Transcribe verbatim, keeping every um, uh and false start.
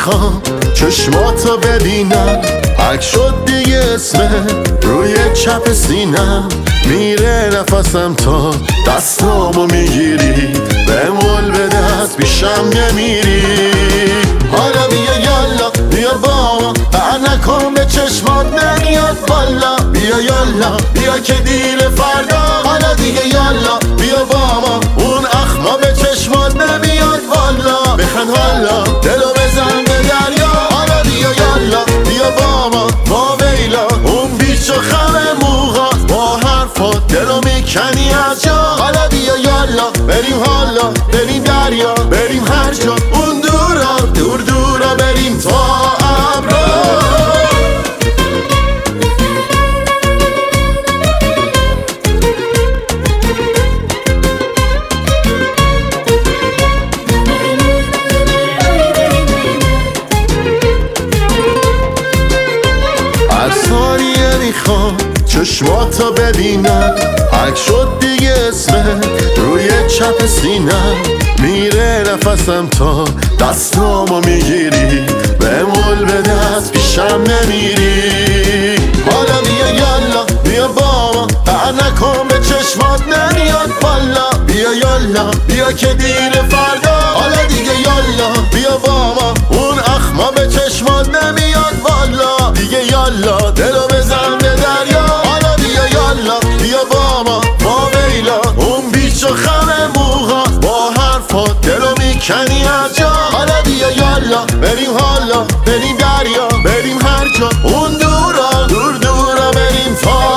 نمیخوام چشماتو ببینم، حک شد دیگه اسمه روی چپ سینم. میره نفسم تا دستامو میگیری، بمول به دست پیشم نمیری. حالا بیا یالا بیا با ما، بر نکن به چشمات نمیاد بالا. بیا یالا بیا که دیر فردا، حالا دیگه یالا بیا با ما، اون اخما به چشمات نمیاد بالا. بخند حالا دلو بزن به دریا، حالا بیا یالا بیا با ما، ما ویلا اون بیچ و خم موها، با حرفات دلو میکنی از جا. حالا بیا یالا بریم حالا بریم دریا، بریم هر جا اون دورا دور دورا، بریم تا ابرا. میخوام چشماتو ببینم، حک شد دیگه اسمه روی چپ سینم. میره نفسم تا دستامو میگیری، بمول به دست پیشم نمیری. حالا بیا یالا بیا با ما، بر نکن به چشمات نمیاد بالا. بیا یالا بیا که دیر فردا، حالا دیگه یالا بیا با ما، اون اخما به چشمات نمیاد بالا. دیگه یالا دلو بزن به دریا، حالا بیا یالا بیا با ما، ما ویلا اون بیچ و خم موها، با حرفات دلو میکنی از جا. حالا بیا یالا بریم حالا بریم دریا، بریم هر جا اون دورا دور دورا، بریم تا